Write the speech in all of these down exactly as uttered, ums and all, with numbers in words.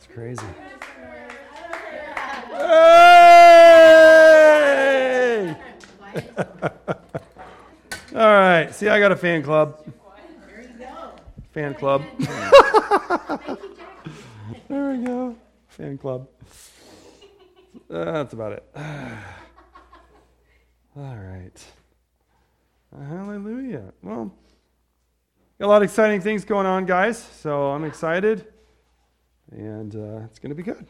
It's crazy. Hey! All right. See, I got a fan club. There you go. Fan club. There we go. Fan club. Uh, that's about it. All right. Hallelujah. Well, got a lot of exciting things going on, guys. So I'm excited. And uh, it's going to be good.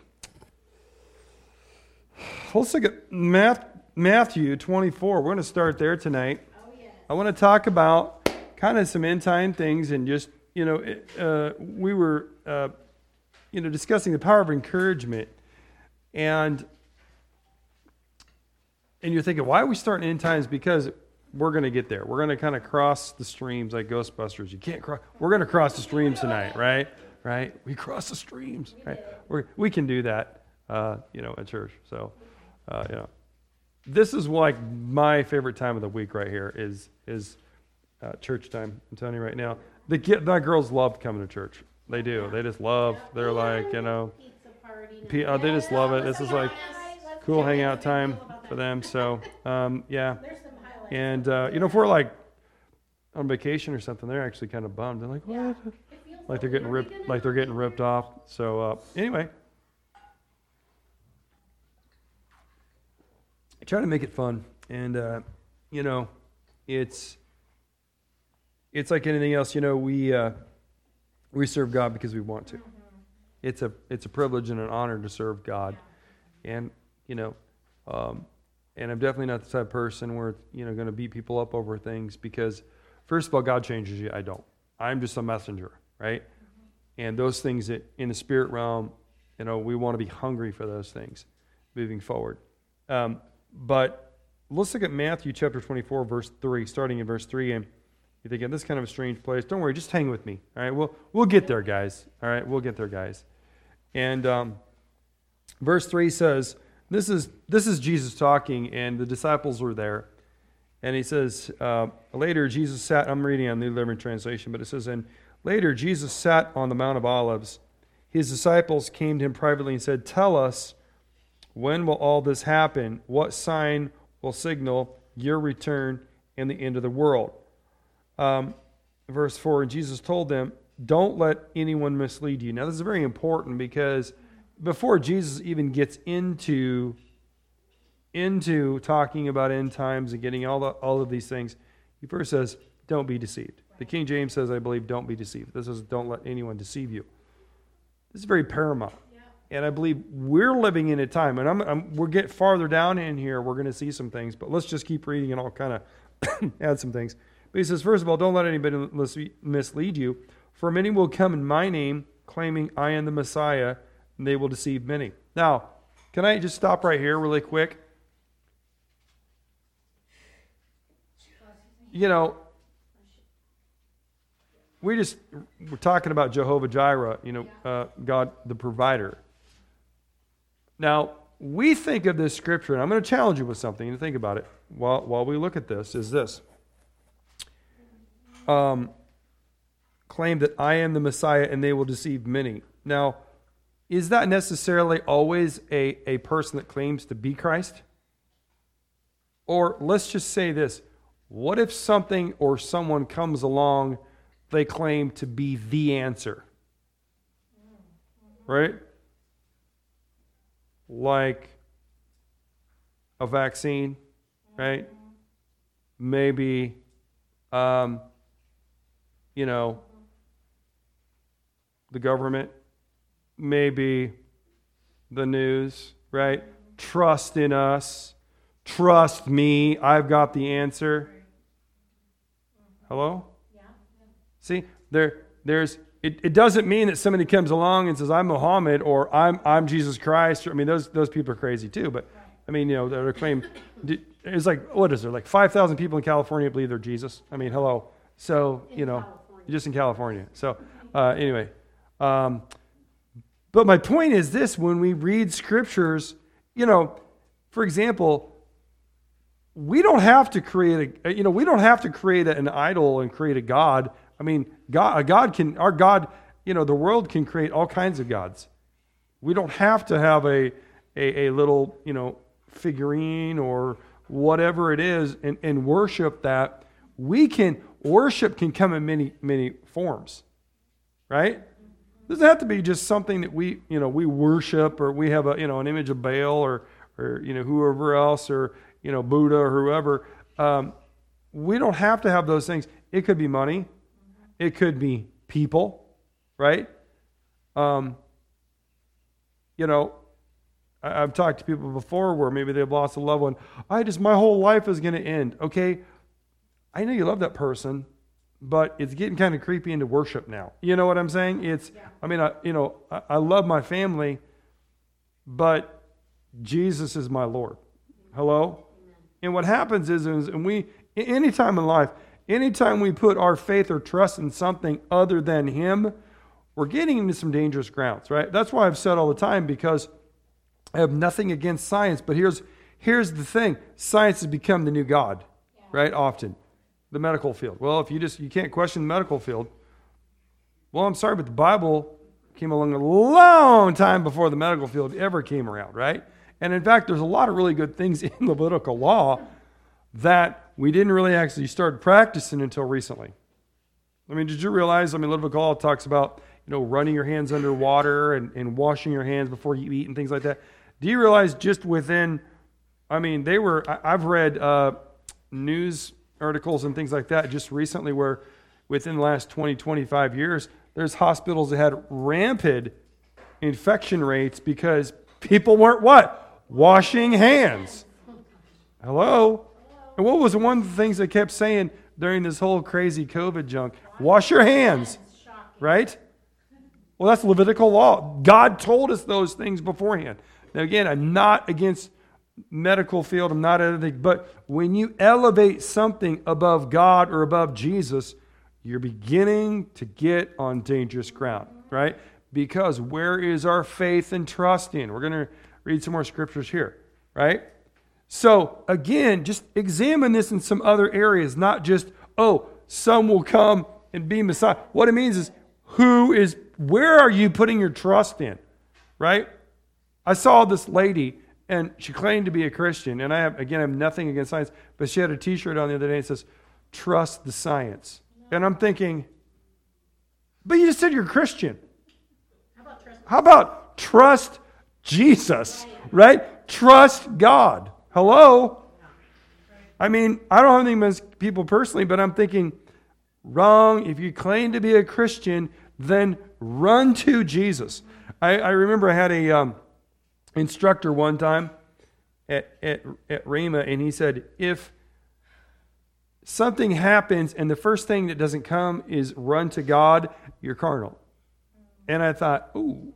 Let's look at Math, Matthew twenty-four. We're going to start there tonight. Oh, yeah. I want to talk about kind of some end time things and just, you know, uh, we were, uh, you know, discussing the power of encouragement. And and you're thinking, why are we starting end times? Because we're going to get there. We're going to kind of cross the streams like Ghostbusters. You can't cross. We're going to cross the streams tonight, right? Right? We cross the streams, right? We're, we can do that, uh, you know, at church. So, uh, you know, this is like my favorite time of the week right here is is uh, church time. I'm telling you right now, the kid, the girls love coming to church. They do. They just love. They're like, you know, P- uh, they just love it. This is like cool hangout time for them. So, um, yeah. And uh, you know, if we're like on vacation or something, they're actually kind of bummed. They're like, what? Like they're getting ripped, like they're getting ripped off. So uh, anyway, I try to make it fun, and uh, you know, it's it's like anything else. You know, we uh, we serve God because we want to. It's a it's a privilege and an honor to serve God, and you know, um, and I'm definitely not the type of person where you know going to beat people up over things because first of all, God changes you. I don't. I'm just a messenger. Right? And those things that in the spirit realm, you know, we want to be hungry for those things moving forward. Um, but let's look at Matthew chapter twenty-four, verse three, starting in verse three. And you're thinking, this is kind of a strange place. Don't worry, just hang with me. All right, we'll, we'll get there, guys. All right, we'll get there, guys. And um, verse three says, this is, this is Jesus talking, and the disciples were there. And he says, uh, later Jesus sat, I'm reading on the New Living Translation, but it says, and later, Jesus sat on the Mount of Olives. His disciples came to him privately and said, tell us, when will all this happen? What sign will signal your return and the end of the world? Um, verse four, and Jesus told them, don't let anyone mislead you. Now, this is very important because before Jesus even gets into, into talking about end times and getting all, the, all of these things, he first says, don't be deceived. The King James says, I believe, don't be deceived. This is, don't let anyone deceive you. This is very paramount. Yeah. And I believe we're living in a time, and I'm, I'm, we'll get farther down in here, we're going to see some things, but let's just keep reading and I'll kind of add some things. But he says, first of all, don't let anybody mislead you, for many will come in my name, claiming I am the Messiah, and they will deceive many. Now, can I just stop right here really quick? You know, We just, we're talking about Jehovah Jireh, you know, uh, God the provider. Now, we think of this scripture, and I'm going to challenge you with something to think about it while, while we look at this, is this. Um, claim that I am the Messiah and they will deceive many. Now, is that necessarily always a, a person that claims to be Christ? Or let's just say this. What if something or someone comes along they claim to be the answer? Right? Like a vaccine, right? Maybe, um, you know, the government, maybe the news, right? Trust in us. Trust me. I've got the answer. Hello? See, there, there's. It, it doesn't mean that somebody comes along and says, "I'm Muhammad" or "I'm I'm Jesus Christ." I mean, those those people are crazy too. But I mean, you know, they're claiming it's like, what is there? Like five thousand people in California believe they're Jesus. I mean, hello. So you know, just in California. So uh, anyway, um, but my point is this: when we read scriptures, you know, for example, we don't have to create a. You know, we don't have to create an idol and create a god. I mean, God, a God can, our God, you know, the world can create all kinds of gods. We don't have to have a, a, a little, you know, figurine or whatever it is and, and worship that. We can, worship can come in many, many forms, right? It doesn't have to be just something that we, you know, we worship or we have a, you know, an image of Baal or, or, you know, whoever else or, you know, Buddha or whoever. Um, we don't have to have those things. It could be money. It could be people, right? Um, you know, I, I've talked to people before where maybe they've lost a loved one. I just, my whole life is going to end. Okay, I know you love that person, but it's getting kind of creepy into worship now. You know what I'm saying? It's, yeah. I mean, I, you know, I, I love my family, but Jesus is my Lord. Hello? Amen. And what happens is, is, and we, any time in life, anytime we put our faith or trust in something other than Him, we're getting into some dangerous grounds, right? That's why I've said all the time, because I have nothing against science, but here's here's the thing. Science has become the new God, yeah. right? Often. The medical field. Well, if you just, you can't question the medical field. Well, I'm sorry, but the Bible came along a long time before the medical field ever came around, right? And in fact, there's a lot of really good things in Levitical law that we didn't really actually start practicing until recently. I mean, did you realize, I mean, Levitical law talks about, you know, running your hands under water and, and washing your hands before you eat and things like that. Do you realize just within, I mean, they were, I, I've read uh, news articles and things like that just recently where within the last twenty, twenty-five years, there's hospitals that had rampant infection rates because people weren't what? Washing hands. Hello? And what was one of the things they kept saying during this whole crazy COVID junk? Wash your hands. Right? Well, that's Levitical law. God told us those things beforehand. Now, again, I'm not against medical field, I'm not anything, but when you elevate something above God or above Jesus, you're beginning to get on dangerous ground, right? Because where is our faith and trust in? We're going to read some more scriptures here, right? So, again, just examine this in some other areas, not just, oh, some will come and be Messiah. What it means is, who is, where are you putting your trust in, right? I saw this lady, and she claimed to be a Christian, and I have, again, I have nothing against science, but she had a t-shirt on the other day that says, trust the science. And I'm thinking, but you just said you're a Christian. How about trust, How about trust Jesus, right? Trust God. Hello? I mean, I don't have anything against people personally, but I'm thinking, wrong. If you claim to be a Christian, then run to Jesus. I, I remember I had a um, instructor one time at, at, at Rhema, and he said, if something happens and the first thing that doesn't come is run to God, you're carnal. And I thought, ooh.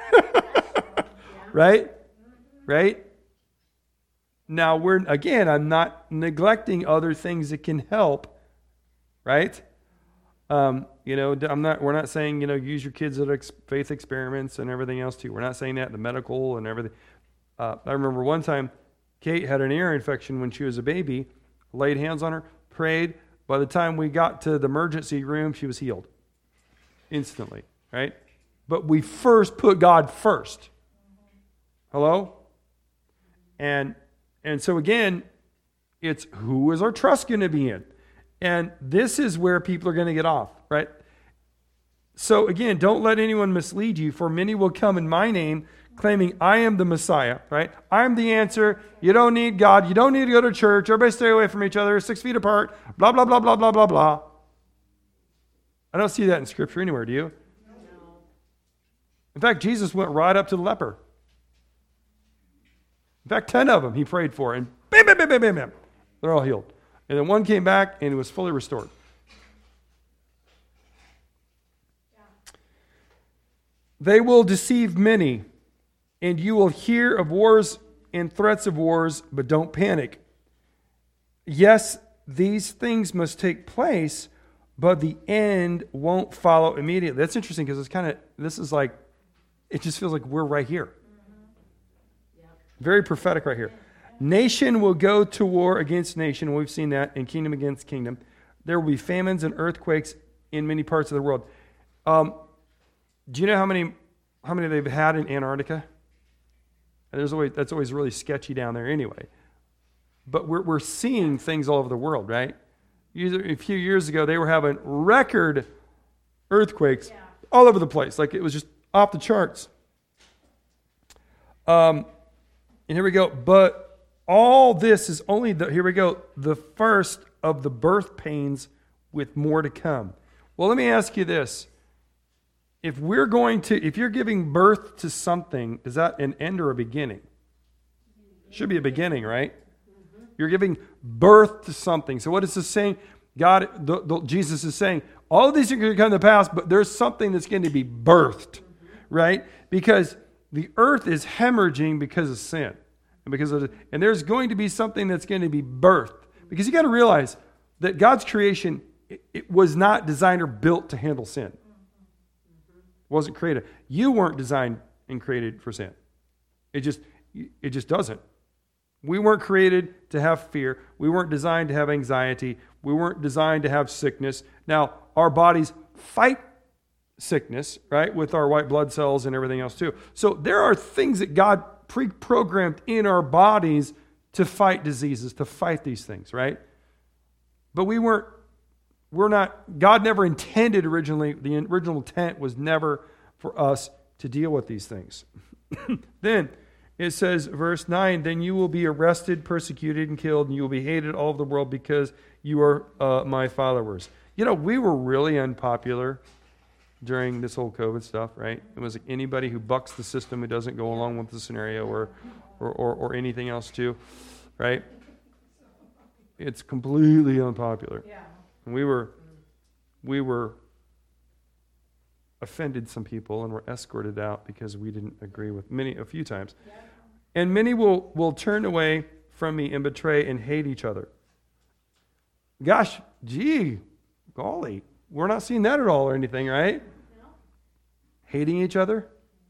Right? Right? Now, we're again, I'm not neglecting other things that can help, right? Um, you know, I'm not. We're not saying, you know, use your kids at ex- faith experiments and everything else too. We're not saying that, the medical and everything. Uh, I remember one time, Kate had an ear infection when she was a baby. Laid hands on her, prayed. By the time we got to the emergency room, she was healed instantly, right? But we first put God first. Hello? And and so again, it's who is our trust going to be in? And this is where people are going to get off, right? So again, don't let anyone mislead you, for many will come in my name, claiming I am the Messiah, right? I'm the answer. You don't need God. You don't need to go to church. Everybody stay away from each other, six feet apart, blah, blah, blah, blah, blah, blah, blah. I don't see that in Scripture anywhere, do you? No. In fact, Jesus went right up to the leper. In fact, ten of them he prayed for, and bam, bam, bam, bam, bam, bam. They're all healed. And then one came back, and it was fully restored. Yeah. They will deceive many, and you will hear of wars and threats of wars, but don't panic. Yes, these things must take place, but the end won't follow immediately. That's interesting because it's kind of, this is like, it just feels like we're right here. Very prophetic right here. Nation will go to war against nation. We've seen that. And kingdom against kingdom. There will be famines and earthquakes in many parts of the world. Um, do you know how many how many they've had in Antarctica? And there's always that's always really sketchy down there anyway. But we're we're seeing things all over the world, right? A few years ago, they were having record earthquakes yeah. all over the place. Like, it was just off the charts. Um, and here we go. But all this is only, the, here we go, the first of the birth pains with more to come. Well, let me ask you this. If we're going to, if you're giving birth to something, is that an end or a beginning? Should be a beginning, right? You're giving birth to something. So what is this saying? God, the, the, Jesus is saying, all of these are going to come to pass, but there's something that's going to be birthed, right? Because the earth is hemorrhaging because of sin. And because of, and there's going to be something that's going to be birthed. Because you got to realize that God's creation, it, it was not designed or built to handle sin. It wasn't created. You weren't designed and created for sin. It just, it just doesn't. We weren't created to have fear. We weren't designed to have anxiety. We weren't designed to have sickness. Now, our bodies fight sickness, right, with our white blood cells and everything else too. So there are things that God pre-programmed in our bodies to fight diseases, to fight these things, right? But we weren't, we're not, God never intended originally, the original intent was never for us to deal with these things. Then, it says, verse nine, then you will be arrested, persecuted, and killed, and you will be hated all over the world because you are uh, my followers. You know, we were really unpopular during this whole COVID stuff, right? It was like anybody who bucks the system, who doesn't go along with the scenario or, or, or, or anything else too, right? It's completely unpopular. Yeah. And we were, we were offended some people and were escorted out because we didn't agree with many, a few times. Yeah. And many will, will turn away from me and betray and hate each other. Gosh, gee, golly, we're not seeing that at all or anything, right? No. Hating each other?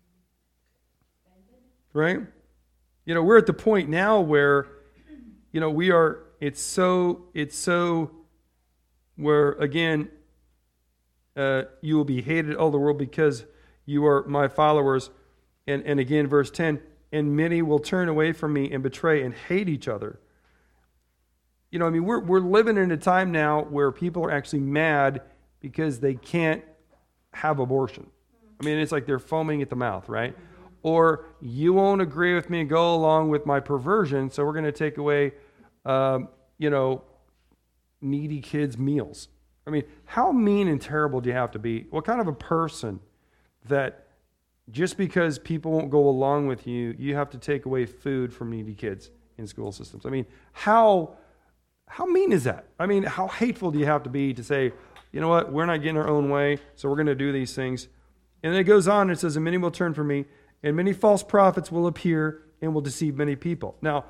Right? You know, we're at the point now where, you know, we are, it's so, it's so, where again, uh, you will be hated all the world because you are my followers. And, and again, verse ten, and many will turn away from me and betray and hate each other. You know, I mean, we're we're living in a time now where people are actually mad because they can't have abortion. I mean, it's like they're foaming at the mouth, right? Or you won't agree with me and go along with my perversion, so we're going to take away, um, you know, needy kids' meals. I mean, how mean and terrible do you have to be? What kind of a person that just because people won't go along with you, you have to take away food from needy kids in school systems? I mean, how how mean is that? I mean, how hateful do you have to be to say, you know what, we're not getting our own way, so we're going to do these things. And then it goes on and it says, and many will turn from me, and many false prophets will appear and will deceive many people. Now,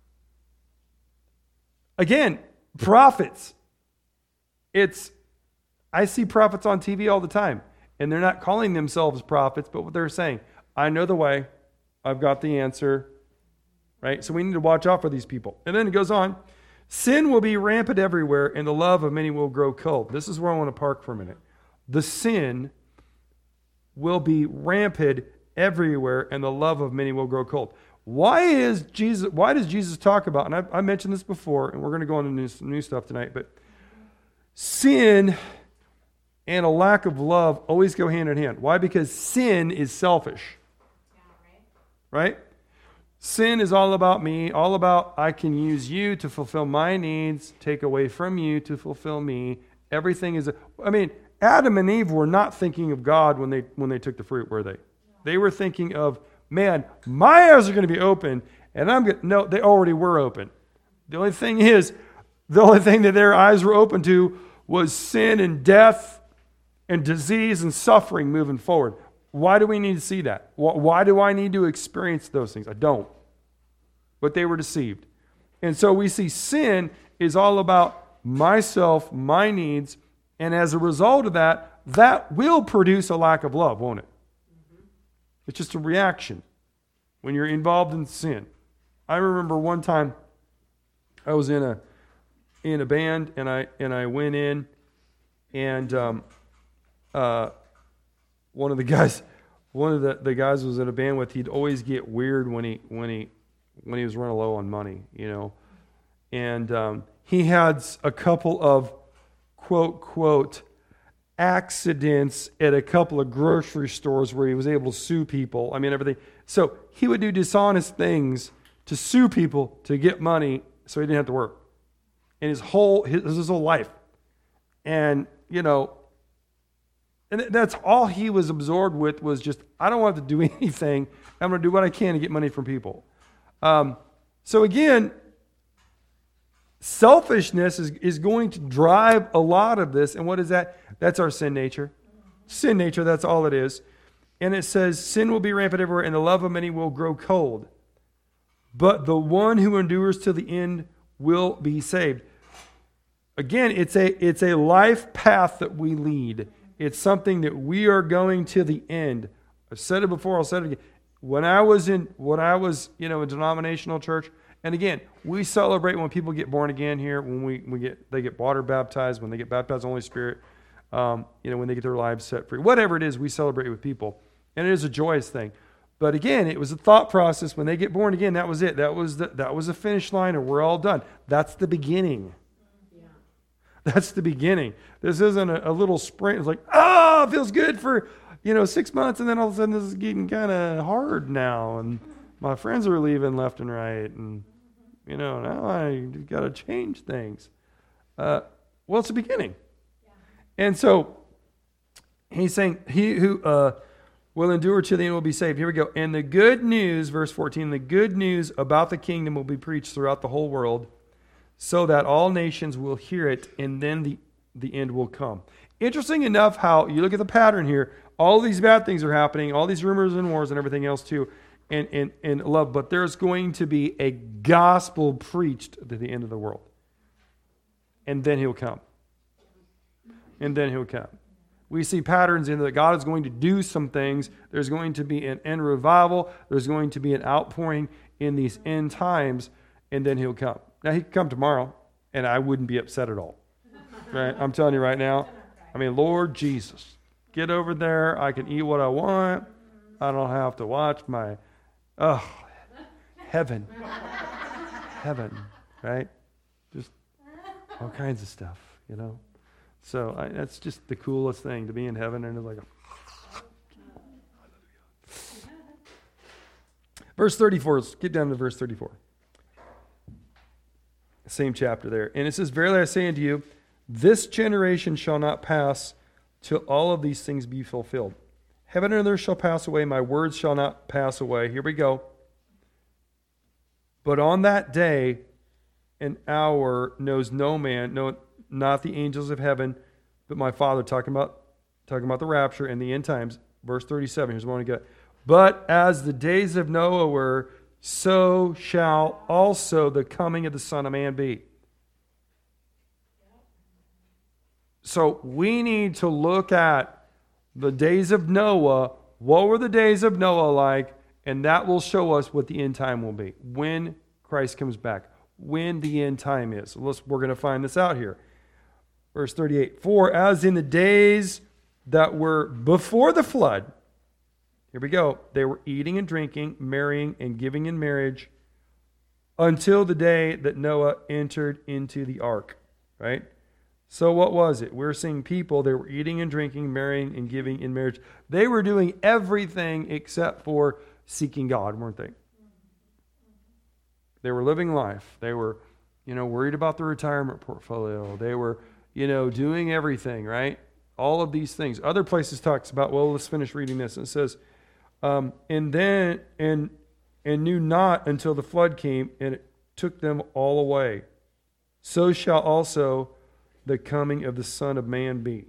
again, prophets. It's, I see prophets on T V all the time. And they're not calling themselves prophets, but what they're saying, I know the way, I've got the answer, right? So we need to watch out for these people. And then it goes on, sin will be rampant everywhere, and the love of many will grow cold. This is where I want to park for a minute. The sin will be rampant everywhere, and the love of many will grow cold. Why is Jesus? Why does Jesus talk about, and I, I mentioned this before, and we're going to go on to new, new stuff tonight, but sin and a lack of love always go hand in hand. Why? Because sin is selfish. Yeah, right? Right? Sin is all about me, all about I can use you to fulfill my needs, take away from you to fulfill me. Everything is, a, I mean, Adam and Eve were not thinking of God when they when they took the fruit, were they? They were thinking of, man, my eyes are going to be open, and I'm going to, no, they already were open. The only thing is, the only thing that their eyes were open to was sin and death and disease and suffering moving forward. Why do we need to see that? Why do I need to experience those things? I don't. But they were deceived. And so we see sin is all about myself, my needs, and as a result of that, that will produce a lack of love, won't it? Mm-hmm. It's just a reaction when you're involved in sin. I remember one time I was in a in a band and I and I went in and um, Uh, one of the guys one of the, the guys I was in a band with, he'd always get weird when he when he when he was running low on money, you know. And um, he had a couple of quote quote accidents at a couple of grocery stores where he was able to sue people. I mean, everything. So he would do dishonest things to sue people to get money so he didn't have to work. And his whole his, his whole life. And, you know, and that's all he was absorbed with was just, I don't want to do anything. I'm going to do what I can to get money from people. Um, so again, selfishness is, is going to drive a lot of this. And what is that? That's our sin nature. Sin nature, that's all it is. And it says, sin will be rampant everywhere, and the love of many will grow cold. But the one who endures to the end will be saved. Again, it's a it's a life path that we lead. It's something that we are going to the end. I've said it before, I'll say it again. When I was in when I was, you know, a denominational church, and again, we celebrate when people get born again here, when we, we get they get water baptized, when they get baptized in the Holy Spirit, um, you know, when they get their lives set free. Whatever it is, we celebrate with people. And it is a joyous thing. But again, it was a thought process. When they get born again, that was it. That was the that was the finish line, and we're all done. That's the beginning. That's the beginning. This isn't a, a little sprint. It's like, oh, it feels good for, you know, six months, and then all of a sudden this is getting kind of hard now, and my friends are leaving left and right, and, you know, now I got to change things. Uh, well, it's the beginning. Yeah. And so he's saying, he who uh, will endure to the end will be saved. Here we go. And the good news, verse fourteen, the good news about the kingdom will be preached throughout the whole world, so that all nations will hear it, and then the, the end will come. Interesting enough how you look at the pattern here. All these bad things are happening, all these rumors and wars and everything else too, and, and, and love. But there's going to be a gospel preached to the end of the world. And then he'll come. And then he'll come. We see patterns in that God is going to do some things. There's going to be an end revival. There's going to be an outpouring in these end times, and then he'll come. Now, he could come tomorrow, and I wouldn't be upset at all. Right? I'm telling you right now. I mean, Lord Jesus, get over there. I can eat what I want. I don't have to watch my, oh, heaven. Heaven, right? Just all kinds of stuff, you know? So I, that's just the coolest thing, to be in heaven, and it's like, verse thirty-four, let's get down to verse thirty-four. Same chapter there. And it says, verily I say unto you, this generation shall not pass till all of these things be fulfilled. Heaven and earth shall pass away, my words shall not pass away. Here we go. But on that day and hour knows no man, no, not the angels of heaven, but my Father, talking about, talking about the rapture and the end times. Verse thirty-seven, here's what I want to get. But as the days of Noah were, so shall also the coming of the Son of Man be. So we need to look at the days of Noah. What were the days of Noah like? And that will show us what the end time will be. When Christ comes back. When the end time is. So let's, we're going to find this out here. Verse thirty-eight. For as in the days that were before the flood, here we go. They were eating and drinking, marrying and giving in marriage until the day that Noah entered into the ark. Right? So what was it? We're seeing people, they were eating and drinking, marrying and giving in marriage. They were doing everything except for seeking God, weren't they? They were living life. They were, you know, worried about the retirement portfolio. They were, you know, doing everything, right? All of these things. Other places talks about, well, let's finish reading this. It says, Um, and then, and and knew not until the flood came, and it took them all away. So shall also the coming of the Son of Man be.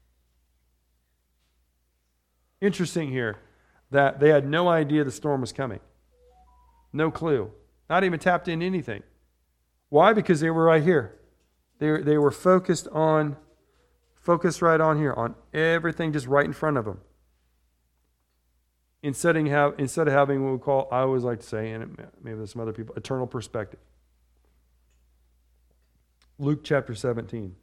Interesting here that they had no idea the storm was coming. No clue. Not even tapped into anything. Why? Because they were right here. They they were focused on, focused right on here, on everything just right in front of them. Instead of, have, instead of having what we call, I always like to say, and maybe there's some other people, eternal perspective. Luke chapter seventeen.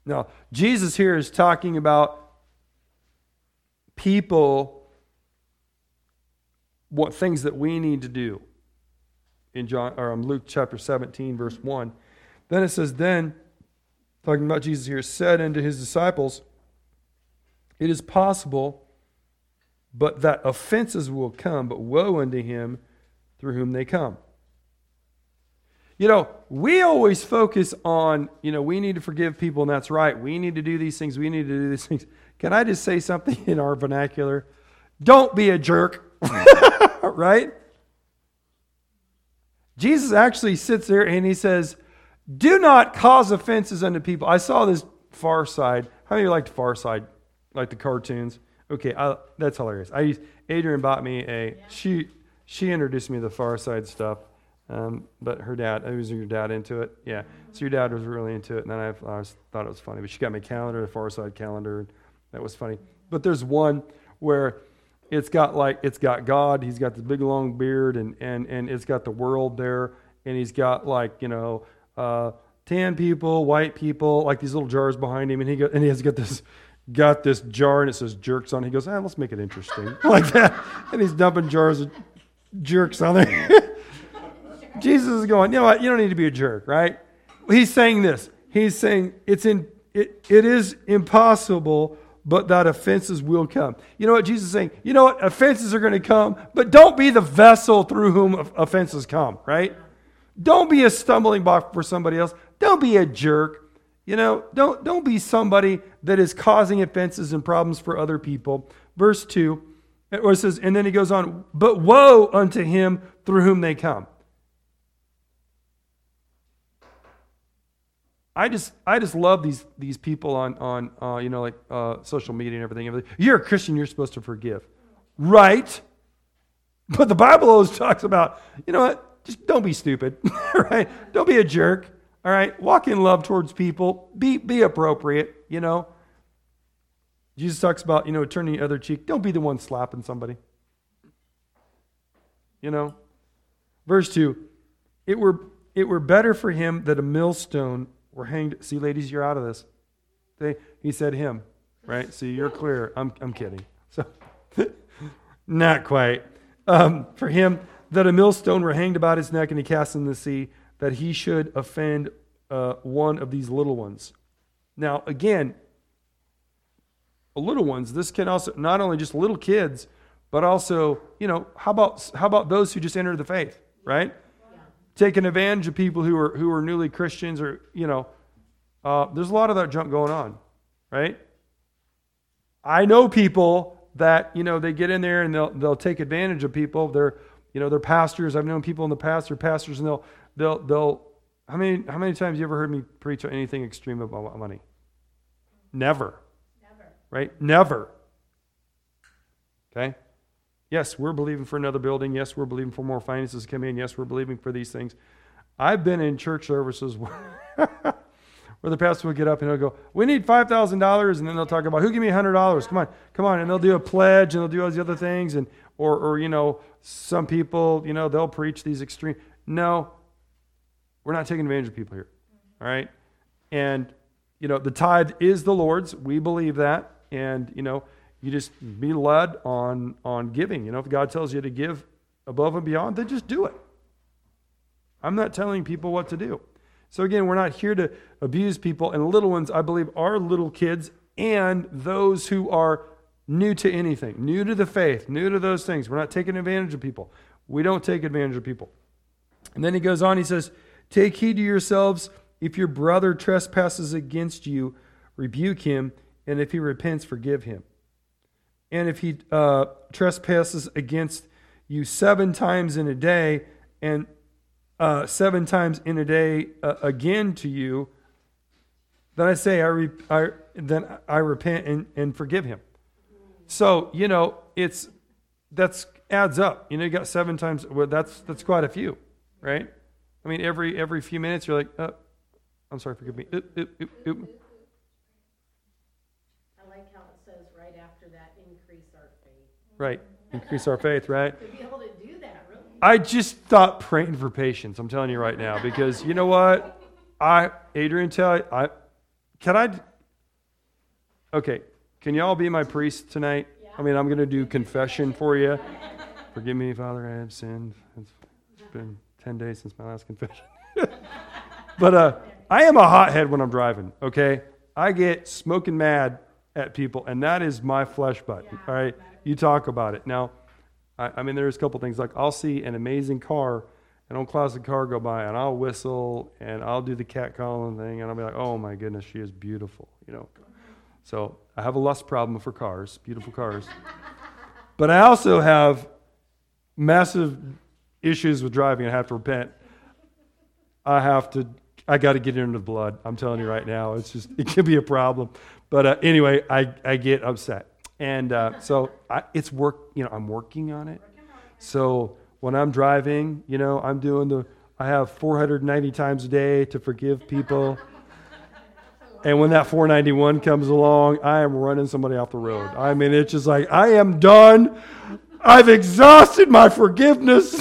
Now, Jesus here is talking about people, what things that we need to do. In John or um, Luke chapter seventeen, verse one. Then it says, then, talking about Jesus here, said unto his disciples, it is possible, but that offenses will come, but woe unto him through whom they come. You know, we always focus on, you know, we need to forgive people, and that's right. We need to do these things. We need to do these things. Can I just say something in our vernacular? Don't be a jerk. Right? Jesus actually sits there and he says, do not cause offenses unto people. I saw this Far Side. How many of you like the Far Side? Like the cartoons? Okay, I, that's hilarious. I used, Adrian bought me a, she she introduced me to the Far Side stuff, um, but her dad, was your dad into it? Yeah, so your dad was really into it, and then I, I was, thought it was funny. But she got me a calendar, the Far Side calendar. That was funny. But there's one where it's got like, it's got God, he's got this big long beard, and, and, and it's got the world there, and he's got like, you know, uh, tan people, white people, like these little jars behind him, and he go, and he has got this got this jar and it says jerks on it. He goes, ah, let's make it interesting. Like that. And he's dumping jars of jerks on there. Jesus is going, you know what, you don't need to be a jerk, right? He's saying this. He's saying it's in it, it is impossible, but that offenses will come. You know what Jesus is saying? You know what? Offenses are going to come, but don't be the vessel through whom offenses come, right? Don't be a stumbling block for somebody else. Don't be a jerk. You know, don't, don't be somebody that is causing offenses and problems for other people. Verse two, where it says, and then he goes on, but woe unto him through whom they come. I just I just love these these people on on uh, you know like uh, social media and everything, everything. You're a Christian, you're supposed to forgive, right? But the Bible always talks about, you know what? Just don't be stupid, right? Don't be a jerk. All right, walk in love towards people. Be be appropriate. You know. Jesus talks about, you know, turning the other cheek. Don't be the one slapping somebody. You know. Verse two, it were it were better for him that a millstone were hanged. See, ladies, you're out of this. They, he said him, right? See, you're clear. I'm I'm kidding. So, not quite. Um, for him that a millstone were hanged about his neck and he cast in the sea, that he should offend uh, one of these little ones. Now, again, little ones. This can also not only just little kids, but also, you know, how about how about those who just entered the faith, right? Taking advantage of people who are who are newly Christians, or you know, uh, there's a lot of that junk going on, right? I know people that you know they get in there and they'll they'll take advantage of people. They're you know they're pastors. I've known people in the past they're pastors, and they'll they'll they'll. How many how many times have you ever heard me preach on anything extreme about money? Never. Never. Right? Never. Okay. Yes, we're believing for another building. Yes, we're believing for more finances to come in. Yes, we're believing for these things. I've been in church services where, where the pastor will get up and he'll go, we need five thousand dollars, and then they'll talk about, who give me one hundred dollars? Come on, come on. And they'll do a pledge, and they'll do all these other things. And or, or you know, some people, you know, they'll preach these extreme. No, we're not taking advantage of people here. All right? And, you know, the tithe is the Lord's. We believe that. And, you know, you just be led on, on giving. You know, if God tells you to give above and beyond, then just do it. I'm not telling people what to do. So again, we're not here to abuse people. And little ones, I believe, are little kids and those who are new to anything, new to the faith, new to those things. We're not taking advantage of people. We don't take advantage of people. And then he goes on, he says, take heed to yourselves. If your brother trespasses against you, rebuke him. And if he repents, forgive him. And if he uh, trespasses against you seven times in a day, and uh, seven times in a day uh, again to you, then I say, I, re- I then I repent and, and forgive him. So you know, it's that's adds up. You know, you got seven times. Well, that's that's quite a few, right? I mean, every every few minutes, you're like, oh, I'm sorry, forgive me. Oop, oop, oop, oop. Right. Increase our faith, right? To be able to do that, really. I just thought praying for patience. I'm telling you right now, because you know what? I, Adrian, tell I, can I, Okay, can y'all be my priest tonight? Yeah. I mean, I'm going to do confession for you. Forgive me, Father, I have sinned. It's, it's been ten days since my last confession. But uh, I am a hothead when I'm driving, okay? I get smoking mad at people, and that is my flesh button, yeah, all right? You talk about it. Now, I, I mean, there's a couple things. Like, I'll see an amazing car, an old classic car go by, and I'll whistle, and I'll do the cat calling thing, and I'll be like, oh, my goodness, she is beautiful, you know? So I have a lust problem for cars, beautiful cars. But I also have massive issues with driving. I have to repent. I have to, I got to get into the blood. I'm telling you right now, it's just, it can be a problem. But uh, anyway, I, I get upset. And uh, so I, it's work, you know, I'm working on it. So when I'm driving, you know, I'm doing the, I have four hundred ninety times a day to forgive people. And when that four ninety-one comes along, I am running somebody off the road. I mean, it's just like, I am done. I've exhausted my forgiveness.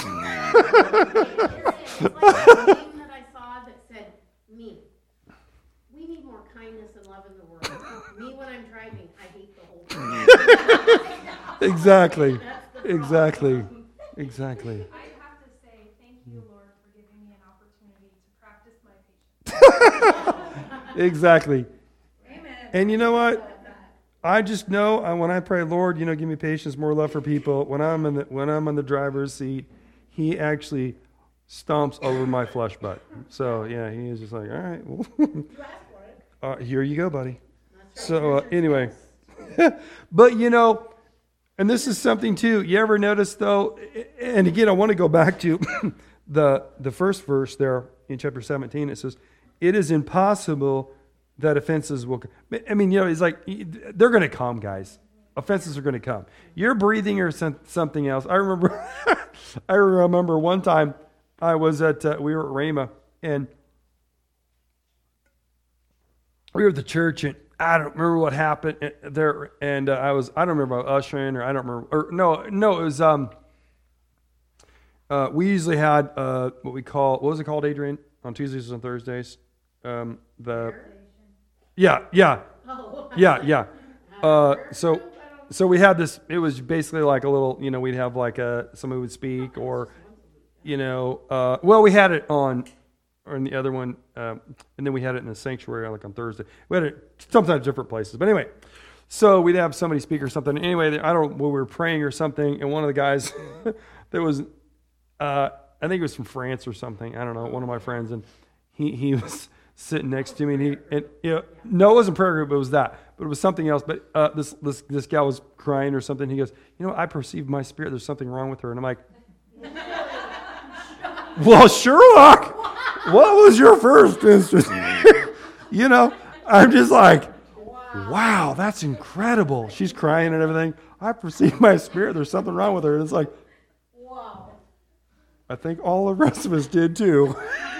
Exactly. Exactly. Exactly. I have to say, thank you, Lord, for giving me an opportunity to practice my patience. Exactly. Amen. And you know what? I just know I, when I pray, Lord, you know, give me patience, more love for people. When I'm in the when I'm in the driver's seat, He actually stomps over my flesh butt. So yeah, He is just like, all right, well, uh, here you go, buddy. So uh, anyway, but you know. And this is something too. You ever notice though? And again, I want to go back to the the first verse there in chapter seventeen. It says, "It is impossible that offenses will." I mean, you know, it's like they're going to come, guys. Offenses are going to come. You're breathing or something else. I remember. I remember one time I was at uh, we were at Rhema and we were at the church and. I don't remember what happened there, and uh, I was, I don't remember ushering, or I don't remember, or no, no, it was, um, uh, we usually had uh, what we call, what was it called, Adrian, on Tuesdays and Thursdays? Um, the, yeah, yeah, yeah, yeah. Uh, so, so we had this, it was basically like a little, you know, we'd have like a, somebody would speak, or, you know, uh, well, we had it on, or in the other one, um, and then we had it in the sanctuary like on Thursday. We had it sometimes different places. But anyway, so we'd have somebody speak or something. Anyway, I don't know, we were praying or something, and one of the guys that was, uh, I think it was from France or something, I don't know, one of my friends, and he, he was sitting next to me, and he, and, you know, no, it wasn't prayer group, it was that, but it was something else, but uh, this, this, this guy was crying or something. He goes, you know, I perceive my spirit, there's something wrong with her. And I'm like, well, Sherlock, what was your first instance? You know, I'm just like, wow, that's incredible. She's crying and everything. I perceive my spirit. There's something wrong with her. And it's like, wow. I think all the rest of us did too.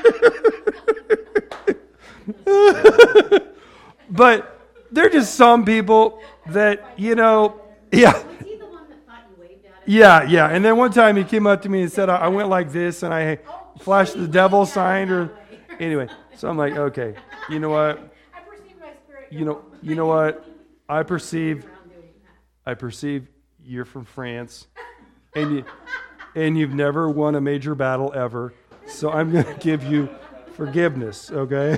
But there are just some people that, you know, yeah. Yeah, yeah. And then one time he came up to me and said, I went like this and I flashed the devil sign or anyway. So I'm like, okay, you know what? You know, you know what? I perceive, I perceive you're from France and you, and you've never won a major battle ever. So I'm going to give you forgiveness, okay?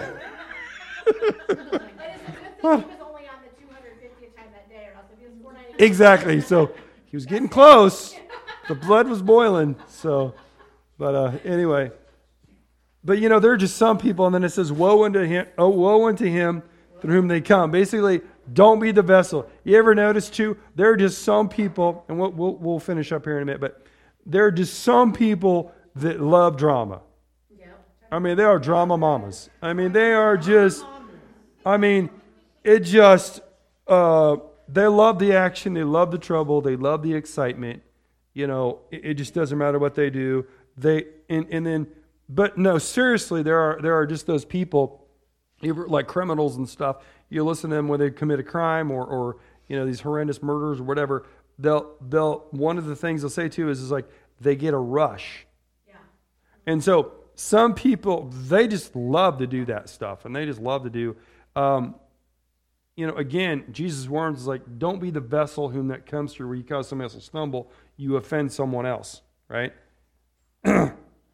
Exactly. So he was getting close. The blood was boiling. So, but uh, anyway. But you know, there are just some people, and then it says, "Woe unto him! Oh, woe unto him through whom they come." Basically, don't be the vessel. You ever notice too? There are just some people, and we'll we'll, we'll finish up here in a minute. But there are just some people that love drama. I mean, they are drama mamas. I mean, they are just. I mean, it just. Uh, They love the action. They love the trouble. They love the excitement. You know, it, it just doesn't matter what they do. They and, and then, but no, seriously, there are there are just those people, like criminals and stuff. You listen to them when they commit a crime or or you know these horrendous murders or whatever. They'll they'll one of the things they'll say too is is like they get a rush. Yeah. And so some people they just love to do that stuff, and they just love to do. Um, you know, again, Jesus warns is like, don't be the vessel whom that comes through where you cause somebody else to stumble. You offend someone else, right? uh,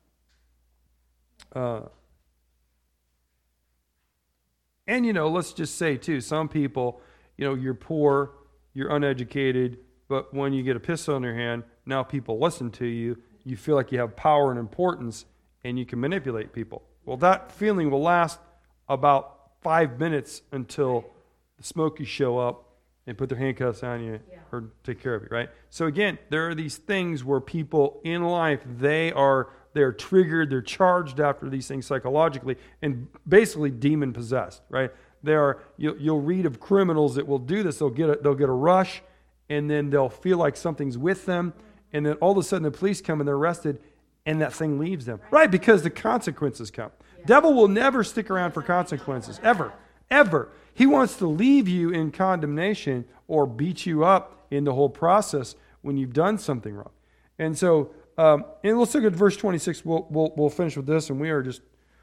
and, you know, let's just say, too, some people, you know, you're poor, you're uneducated, but when you get a pistol in your hand, now people listen to you. You feel like you have power and importance, and you can manipulate people. Well, that feeling will last about five minutes until the Smokies show up and put their handcuffs on you yeah. or take care of you, right? So again, there are these things where people in life, they are they're triggered, they're charged after these things psychologically, and basically demon possessed, right? They are you'll, you'll read of criminals that will do this. They'll get a, they'll get a rush, and then they'll feel like something's with them, and then all of a sudden the police come and they're arrested, and that thing leaves them, right? Because the consequences come. Yeah. Devil will never stick around for consequences, ever, ever. He wants to leave you in condemnation or beat you up in the whole process when you've done something wrong. And so, um, and let's look at verse twenty-six. We'll, we'll, we'll finish with this, and we are just,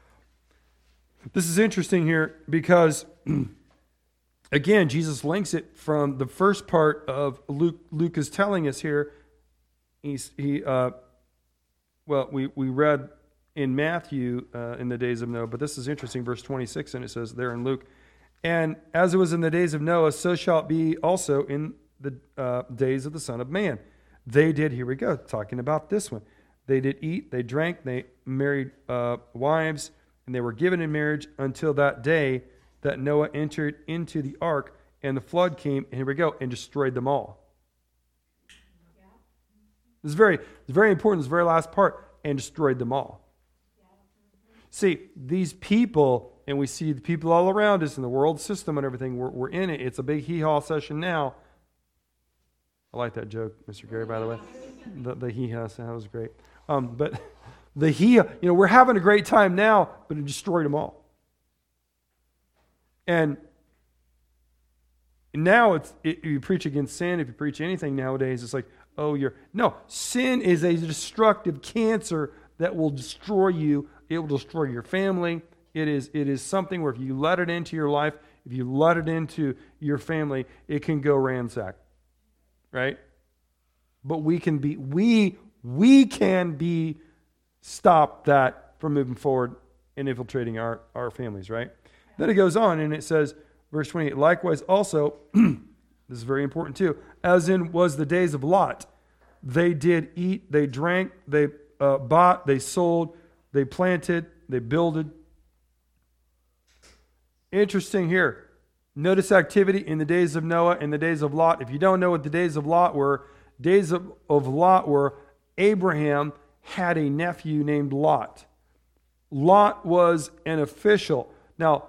this is interesting here because, again, Jesus links it from the first part of Luke. Luke is telling us here, he's, he, uh, well, we, we read in Matthew uh, in the days of Noah, but this is interesting, verse twenty-six, and it says there in Luke, and as it was in the days of Noah, so shall it be also in the uh, days of the Son of Man. They did, here we go, talking about this one. They did eat, they drank, they married uh, wives, and they were given in marriage until that day that Noah entered into the ark, and the flood came, and here we go, and destroyed them all. Yeah. This is very, it's very important, this very last part, and destroyed them all. Yeah. See, these people, and we see the people all around us in the world system and everything, we're, we're in it. It's a big hee-haw session now. I like that joke, Mister Gary, by the way. The, the hee-haw, that was great. Um, but the hee, you know, we're having a great time now, but it destroyed them all. And now it's it, if you preach against sin, if you preach anything nowadays, it's like, oh, you're no. Sin is a destructive cancer that will destroy you. It will destroy your family. It is it is something where if you let it into your life, if you let it into your family, it can go ransack. Right? But we can be we we can be stop that from moving forward and infiltrating our, our families, right? Then it goes on and it says, verse twenty-eight, likewise also, this is very important too, as in was the days of Lot. They did eat, they drank, they uh, bought, they sold, they planted, they builded. Interesting here. Notice activity in the days of Noah and the days of Lot. If you don't know what the days of Lot were, days of, of Lot were Abraham had a nephew named Lot. Lot was an official. Now,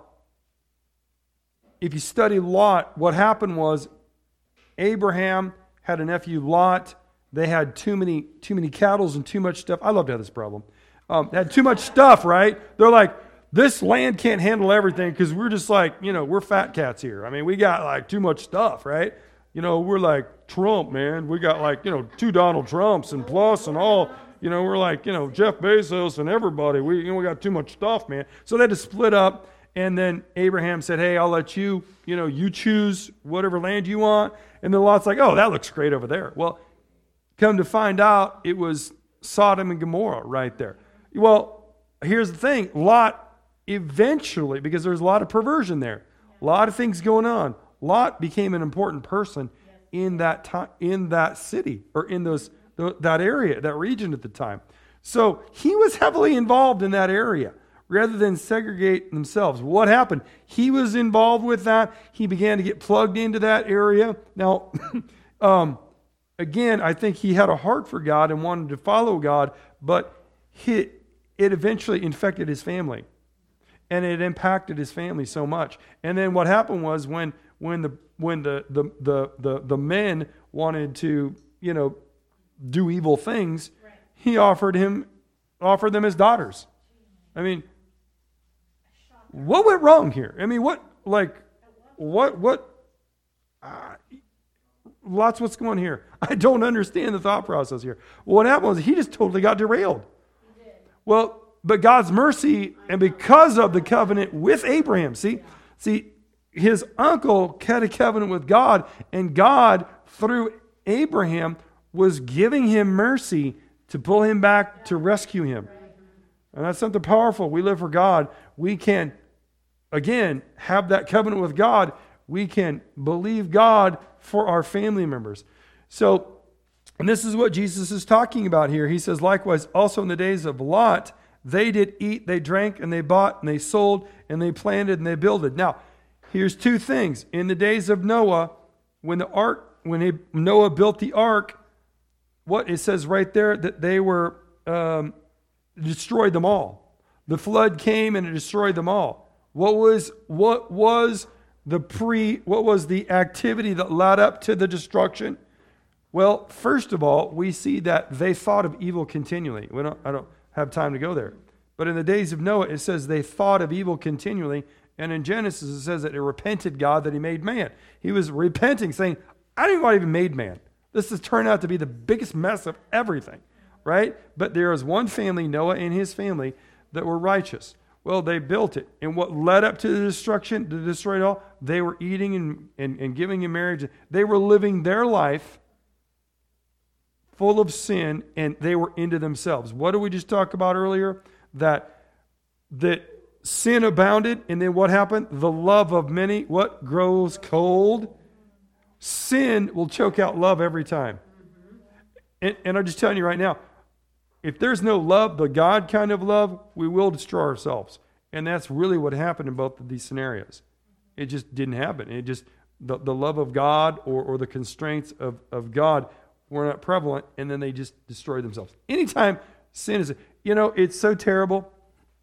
if you study Lot, what happened was Abraham had a nephew Lot. They had too many too many cattle and too much stuff. I love to have this problem. Um, they had too much stuff, right? They're like, this land can't handle everything because we're just like, you know, we're fat cats here. I mean, we got like too much stuff, right? You know, we're like Trump, man. We got like, you know, two Donald Trumps and plus and all. You know, we're like, you know, Jeff Bezos and everybody. We, you know, we got too much stuff, man. So they had to split up. And then Abraham said, hey, I'll let you, you know, you choose whatever land you want. And then Lot's like, oh, that looks great over there. Well, come to find out, it was Sodom and Gomorrah right there. Well, here's the thing. Lot eventually, because there's a lot of perversion there, a lot of things going on, Lot became an important person in that time, in that city, or in those that area, that region at the time. So he was heavily involved in that area rather than segregate themselves. What happened? He was involved with that. He began to get plugged into that area. Now, um, again, I think he had a heart for God and wanted to follow God, but he, it eventually infected his family. And it impacted his family so much. And then what happened was when when the when the the the the, the men wanted to, you know, do evil things, right, he offered him offered them his daughters. I mean, what went wrong here? I mean, what like what what uh, lots what's going on here? I don't understand the thought process here. What happened was he just totally got derailed. He did. Well, but God's mercy, and because of the covenant with Abraham, see, see, his uncle had a covenant with God, and God, through Abraham, was giving him mercy to pull him back, to rescue him. And that's something powerful. We live for God. We can, again, have that covenant with God. We can believe God for our family members. So, and this is what Jesus is talking about here. He says, likewise, also in the days of Lot, they did eat, they drank, and they bought, and they sold, and they planted, and they builded. Now, here's two things. In the days of Noah, when the ark, when he, Noah built the ark, what it says right there, that they were um, destroyed them all. The flood came and it destroyed them all. What was what was the pre? What was the activity that led up to the destruction? Well, first of all, we see that they thought of evil continually. We don't. I don't have time to go there. But in the days of Noah, it says they thought of evil continually. And in Genesis, it says that it repented God that he made man. He was repenting, saying, I don't even want to even made man. This has turned out to be the biggest mess of everything, right? But there was one family, Noah and his family, that were righteous. Well, they built it. And what led up to the destruction, to destroy it all, they were eating and, and, and giving in marriage. They were living their life full of sin, and they were into themselves. What did we just talk about earlier? That, that sin abounded, and then what happened? The love of many, what? Grows cold. Sin will choke out love every time. And, and I'm just telling you right now, if there's no love, the God kind of love, we will destroy ourselves. And that's really what happened in both of these scenarios. It just didn't happen. It just, the, the love of God or, or the constraints of, of God were not prevalent, and then they just destroyed themselves. Anytime sin is, you know, it's so terrible.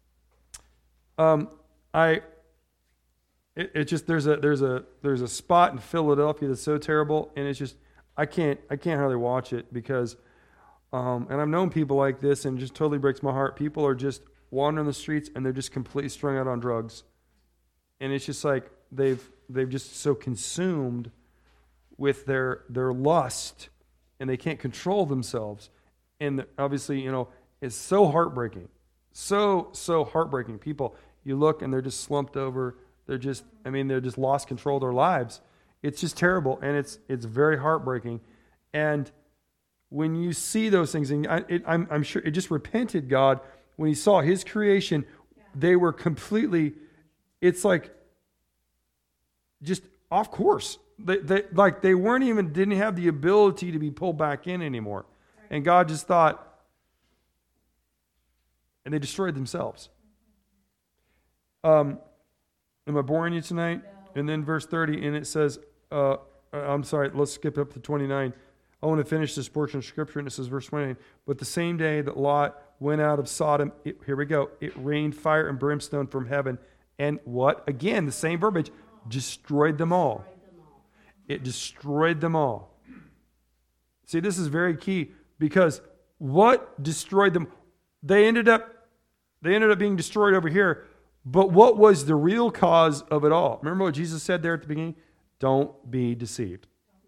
Um, I... It, it just there's a there's a there's a spot in Philadelphia that's so terrible, and it's just I can't I can't hardly watch it because, um, and I've known people like this, and it just totally breaks my heart. People are just wandering the streets, and they're just completely strung out on drugs, and it's just like they've they've just so consumed with their their lust, and they can't control themselves, and obviously you know it's so heartbreaking, so so heartbreaking. People, you look and they're just slumped over. They're just, I mean, they're just lost control of their lives. It's just terrible, and it's it's very heartbreaking. And when you see those things, and I, it, I'm, I'm sure it just repented God when he saw his creation. They were completely, it's like, just off course. They, they like they weren't even, didn't have the ability to be pulled back in anymore. And God just thought, and they destroyed themselves. Um. Am I boring you tonight? No. And then verse thirty, and it says, uh, I'm sorry, let's skip up to twenty-nine. I want to finish this portion of Scripture, and it says, verse twenty-nine, but the same day that Lot went out of Sodom, it, here we go, it rained fire and brimstone from heaven, and what? Again, the same verbiage, destroyed them all. It destroyed them all. See, this is very key, because what destroyed them? They ended up, they ended up being destroyed over here. But what was the real cause of it all? Remember what Jesus said there at the beginning? Don't be deceived.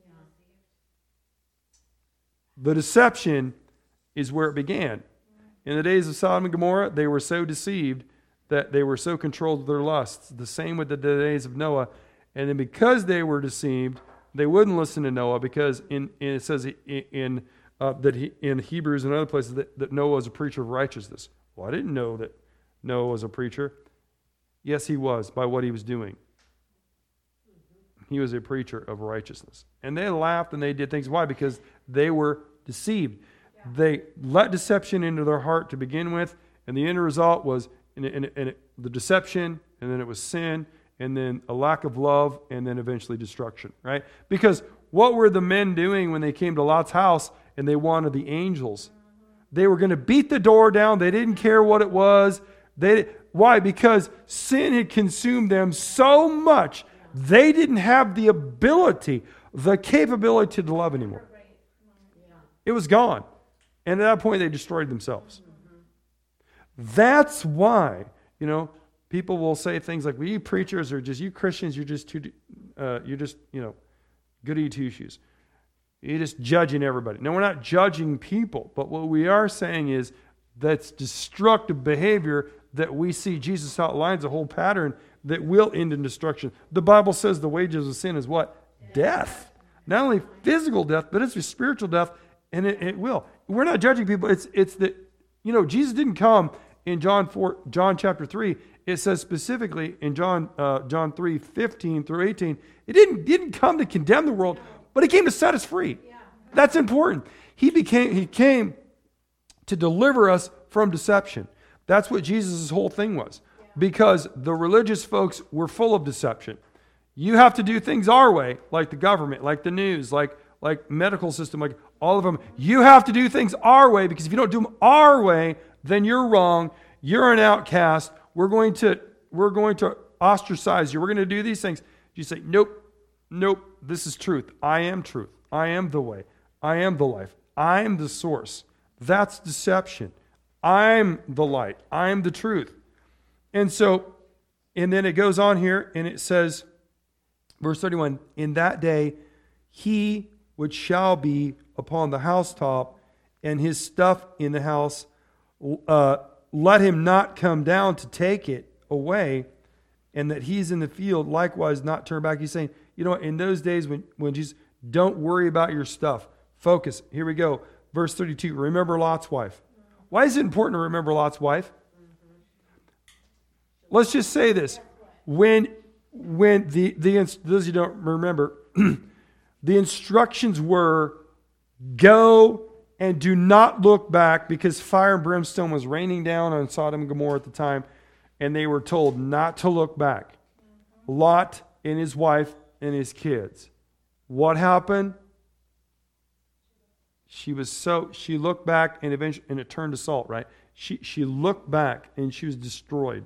The deception is where it began. In the days of Sodom and Gomorrah, they were so deceived that they were so controlled with their lusts. The same with the days of Noah. And then because they were deceived, they wouldn't listen to Noah, because in, in it says in, in uh, that he, in Hebrews and other places that, that Noah was a preacher of righteousness. Well, I didn't know that Noah was a preacher. Yes, he was, by what he was doing. He was a preacher of righteousness. And they laughed and they did things. Why? Because they were deceived. Yeah. They let deception into their heart to begin with, and the end result was in, in, in the deception, and then it was sin, and then a lack of love, and then eventually destruction, right? Because what were the men doing when they came to Lot's house and they wanted the angels? They were going to beat the door down. They didn't care what it was. They Why? Because sin had consumed them so much, they didn't have the ability, the capability to love anymore. It was gone. And at that point, they destroyed themselves. That's why, you know, people will say things like, well, you preachers or just you Christians, you're just too, uh, you're just, you know, goody two-shoes. You're just judging everybody. No, we're not judging people, but what we are saying is that's destructive behavior that we see Jesus outlines a whole pattern that will end in destruction. The Bible says the wages of sin is what? Death. Not only physical death, but it's a spiritual death, and it, it will. We're not judging people. It's it's that, you know, Jesus didn't come in John four, John chapter three. It says specifically in John uh, John three, fifteen through eighteen, it didn't didn't come to condemn the world, but he came to set us free. That's important. He became he came to deliver us from deception. That's what Jesus' whole thing was. Because the religious folks were full of deception. You have to do things our way, like the government, like the news, like like medical system, like all of them. You have to do things our way, because if you don't do them our way, then you're wrong. You're an outcast. We're going to we're going to ostracize you. We're going to do these things. You say, nope, nope, this is truth. I am truth. I am the way. I am the life. I am the source. That's deception. I'm the light. I'm the truth. And so, and then it goes on here and it says, verse thirty-one, in that day, he which shall be upon the housetop and his stuff in the house, uh, let him not come down to take it away, and that he's in the field, likewise not turn back. He's saying, you know what, in those days when, when Jesus, don't worry about your stuff. Focus. Here we go. Verse thirty-two, remember Lot's wife. Why is it important to remember Lot's wife? Let's just say this. When when the, the those who don't remember, the instructions were, go and do not look back, because fire and brimstone was raining down on Sodom and Gomorrah at the time, and they were told not to look back. Lot and his wife and his kids. What happened? She was so she looked back and eventually and it turned to salt, right? She she looked back and she was destroyed.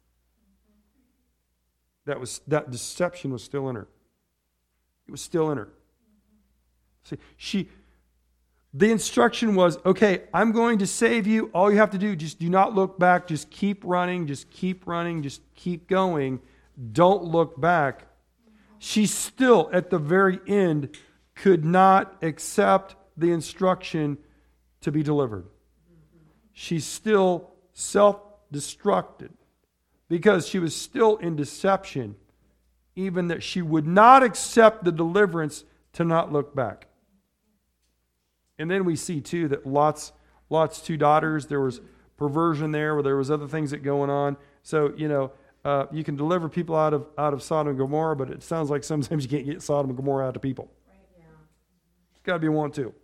That was that deception was still in her. It was still in her. See, she the instruction was, okay, I'm going to save you. All you have to do, just do not look back. Just keep running. Just keep running. Just keep going. Don't look back. She still, at the very end, could not accept the instruction to be delivered. She still self-destructed because she was still in deception, even that she would not accept the deliverance to not look back. And then we see too that Lot's Lot's two daughters, there was perversion there, where there was other things that going on. So, you know, uh, you can deliver people out of out of Sodom and Gomorrah, but it sounds like sometimes you can't get Sodom and Gomorrah out of people. Right, yeah. It's got to be one too.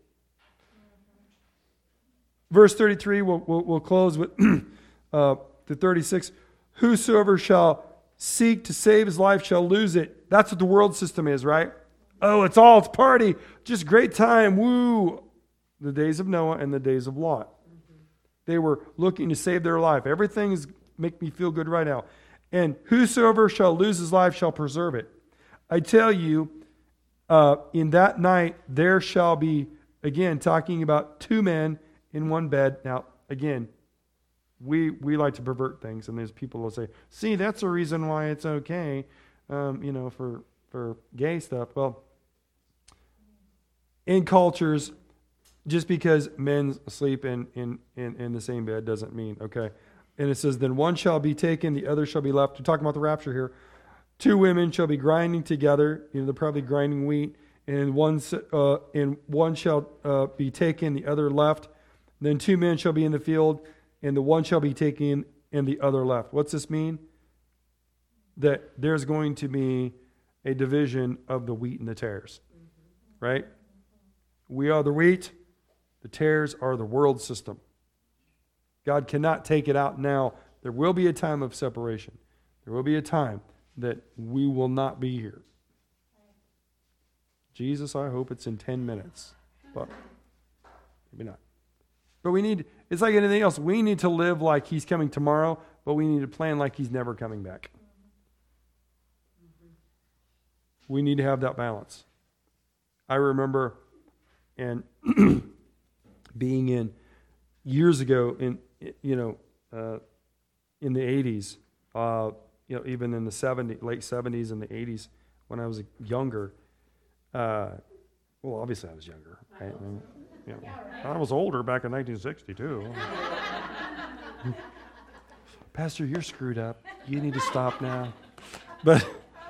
Verse thirty-three, we'll, we'll, we'll close with uh, to thirty-six. Whosoever shall seek to save his life shall lose it. That's what the world system is, right? Oh, it's all, it's party. Just great time. Woo. The days of Noah and the days of Lot. Mm-hmm. They were looking to save their life. Everything's make me feel good right now. And whosoever shall lose his life shall preserve it. I tell you, uh, in that night there shall be, again, talking about two men in one bed. Now, again, we we like to pervert things, and there's people who will say, see, that's a reason why it's okay, um, you know, for, for gay stuff. Well, in cultures, just because men sleep in, in, in, in the same bed doesn't mean, okay. And it says, then one shall be taken, the other shall be left. We're talking about the rapture here. Two women shall be grinding together. You know, they're probably grinding wheat. And one, uh, and one shall uh, be taken, the other left. Then two men shall be in the field, and the one shall be taken, and the other left. What's this mean? That there's going to be a division of the wheat and the tares. Right? We are the wheat. The tares are the world system. God cannot take it out now. There will be a time of separation. There will be a time that we will not be here. Jesus, I hope it's in ten minutes. But maybe not. But we need, it's like anything else. We need to live like he's coming tomorrow, but we need to plan like he's never coming back. We need to have that balance. I remember and being in years ago in you know uh, in the eighties, uh, you know even in the seventies, late seventies and the eighties when I was younger. Uh, well, obviously I was younger. Right? And, you know, I was older back in nineteen sixty-two. Pastor, you're screwed up. You need to stop now. But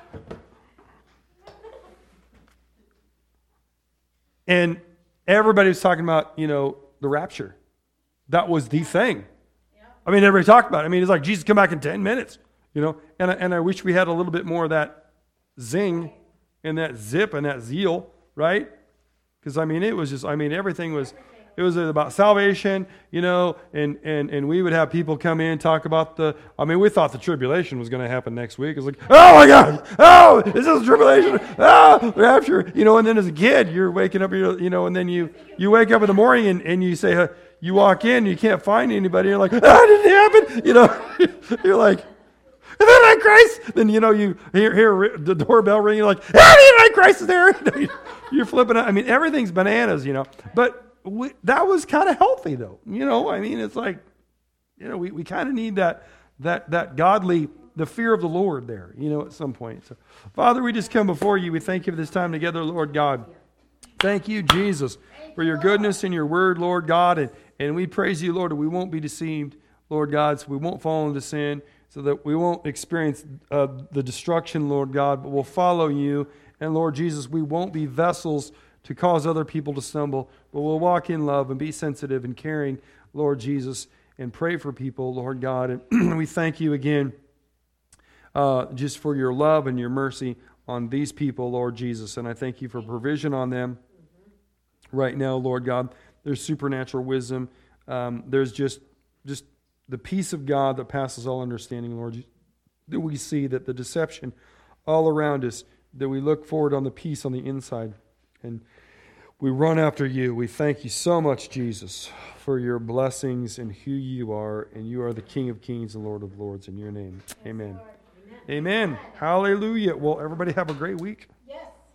and everybody was talking about, you know, the rapture. That was the thing. I mean, everybody talked about it. I mean, it's like Jesus come back in ten minutes, you know. And I, and I wish we had a little bit more of that zing and that zip and that zeal, right? Because I mean, it was just, I mean, everything was, it was about salvation, you know, and, and, and we would have people come in, talk about the, I mean, we thought the tribulation was going to happen next week. It was like, oh my God, oh, this is tribulation, oh, rapture, you know, and then as a kid, you're waking up, you know, and then you, you wake up in the morning and, and you say, uh, you walk in, you can't find anybody, you're like, ah, didn't happen, you know, you're like, and then Antichrist, then, you know, you hear, hear the doorbell ring, you're like, ah, the Antichrist is there, you're flipping out. I mean, everything's bananas, you know, but We, that was kind of healthy, though. You know, I mean, it's like, you know, we, we kind of need that that that godly, the fear of the Lord there, you know, at some point. So, Father, we just come before you. We thank you for this time together, Lord God. Thank you, Jesus, for your goodness and your word, Lord God. And, and we praise you, Lord, that we won't be deceived, Lord God, so we won't fall into sin, so that we won't experience uh, the destruction, Lord God, but we'll follow you. And, Lord Jesus, we won't be vessels to cause other people to stumble, but we'll walk in love and be sensitive and caring, Lord Jesus, and pray for people, Lord God. And we thank you again uh, just for your love and your mercy on these people, Lord Jesus. And I thank you for provision on them right now, Lord God. There's supernatural wisdom. Um, there's just, just the peace of God that passes all understanding, Lord. That we see that the deception all around us, that we look forward on the peace on the inside. And we run after you. We thank you so much, Jesus, for your blessings and who you are. And you are the King of kings and Lord of lords. In your name, amen. Amen. Amen. Hallelujah. Well, everybody have a great week.